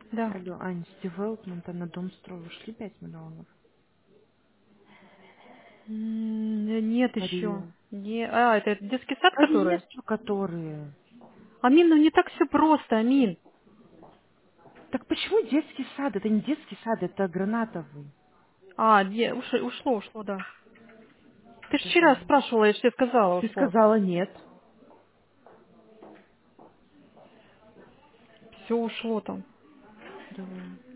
Да. Алло, Ань, с девелопмента на дом строй ушли 5 миллионов. Нет еще. Мария. Это детский сад, который? Конечно, которые. Амин, ну не так все просто, Амин. Так почему детский сад? Это не детский сад, это гранатовый. Ушло, да. Ты ж вчера Давай. спрашивала, я же тебе сказала, Ты ушло. сказала нет. Все ушло там. Давай.